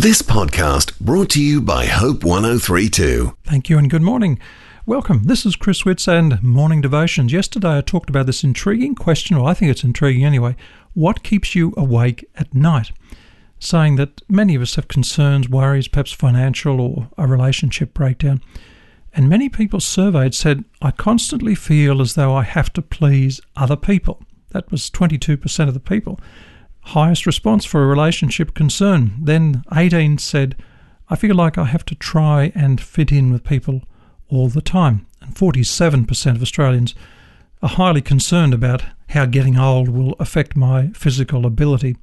This podcast brought to you by Hope 1032. Thank you and good morning. Welcome. This is Chris Witts and Morning Devotions. Yesterday I talked about this intriguing question, or I think it's intriguing anyway. What keeps you awake at night? Saying that many of us have concerns, worries, perhaps financial or a relationship breakdown. And many people surveyed said, I constantly feel as though I have to please other people. That was 22% of the people. Highest response for a relationship concern. Then 18 said, I feel like I have to try and fit in with people all the time. And 47% of Australians are highly concerned about how getting old will affect my physical ability.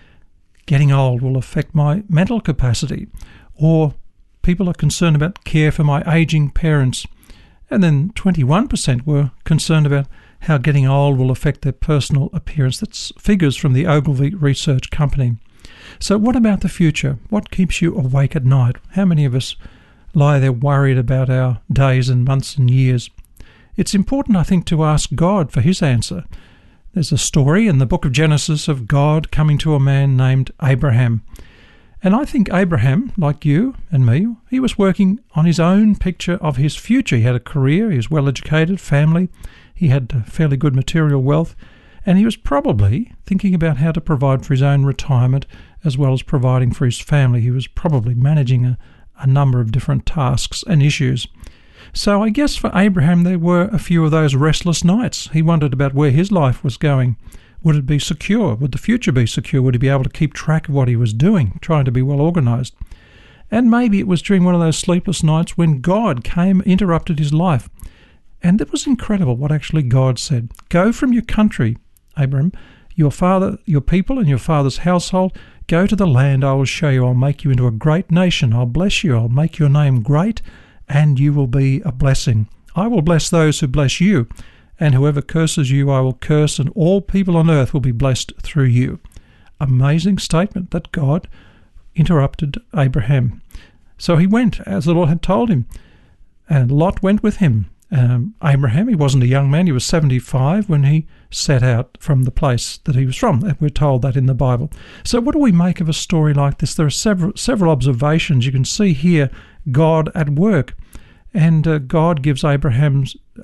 Getting old will affect my mental capacity. Or people are concerned about care for my ageing parents. And then 21% were concerned about how getting old will affect their personal appearance. That's figures from the Ogilvy Research Company. So what about the future? What keeps you awake at night? How many of us lie there worried about our days and months and years? It's important, I think, to ask God for his answer. There's a story in the book of Genesis of God coming to a man named Abraham. And I think Abraham, like you and me, he was working on his own picture of his future. He had a career, he was well-educated, family, he had fairly good material wealth, and he was probably thinking about how to provide for his own retirement as well as providing for his family. He was probably managing a number of different tasks and issues. So I guess for Abraham there were a few of those restless nights. He wondered about where his life was going. Would it be secure? Would the future be secure? Would he be able to keep track of what he was doing, trying to be well organised? And maybe it was during one of those sleepless nights when God came, interrupted his life. And it was incredible what actually God said. Go from your country, Abraham, your father, your people and your father's household. Go to the land I will show you. I'll make you into a great nation. I'll bless you. I'll make your name great, and you will be a blessing. I will bless those who bless you, and whoever curses you I will curse, and all people on earth will be blessed through you. Amazing statement that God interrupted Abraham. So he went as the Lord had told him, and Lot went with him. Abraham, he wasn't a young man, he was 75 when he set out from the place that he was from. We're told that in the Bible. So what do we make of a story like this? There are several observations. You can see here God at work. And God gives Abraham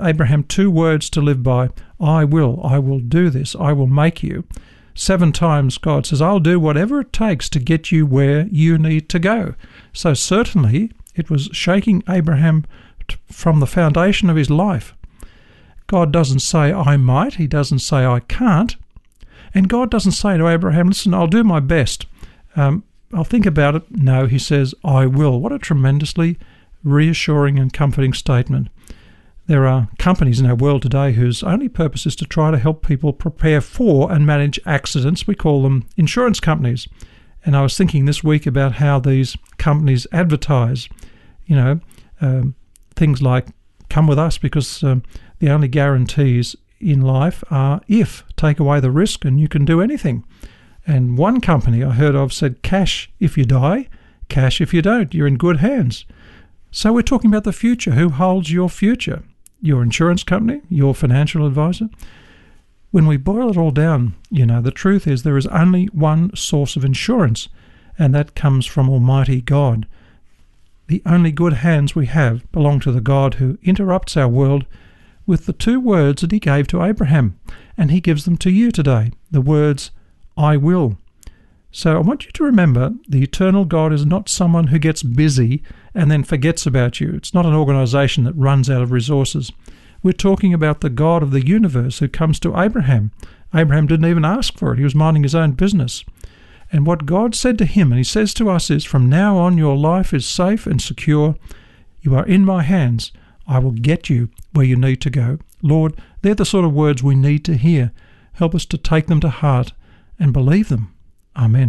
2 words to live by. I will do this, I will make you. 7 times God says, I'll do whatever it takes to get you where you need to go. So certainly it was shaking Abraham from the foundation of his life. God doesn't say, I might. He doesn't say, I can't. And God doesn't say to Abraham, listen, I'll do my best. I'll think about it. No, he says, I will. What a tremendously reassuring and comforting statement. There are companies in our world today whose only purpose is to try to help people prepare for and manage accidents. We call them insurance companies. And I was thinking this week about how these companies advertise, things like come with us because the only guarantees in life are if, take away the risk and you can do anything. And one company I heard of said cash if you die, cash if you don't, you're in good hands. So we're talking about the future. Who holds your future? Your insurance company? Your financial advisor? When we boil it all down, the truth is there is only one source of insurance, and that comes from Almighty God. The only good hands we have belong to the God who interrupts our world with the 2 words that he gave to Abraham, and he gives them to you today, the words, I will. So I want you to remember the eternal God is not someone who gets busy and then forgets about you. It's not an organisation that runs out of resources. We're talking about the God of the universe who comes to Abraham. Abraham didn't even ask for it. He was minding his own business. And what God said to him, and he says to us, is from now on your life is safe and secure. You are in my hands. I will get you where you need to go. Lord, they're the sort of words we need to hear. Help us to take them to heart and believe them. Amen.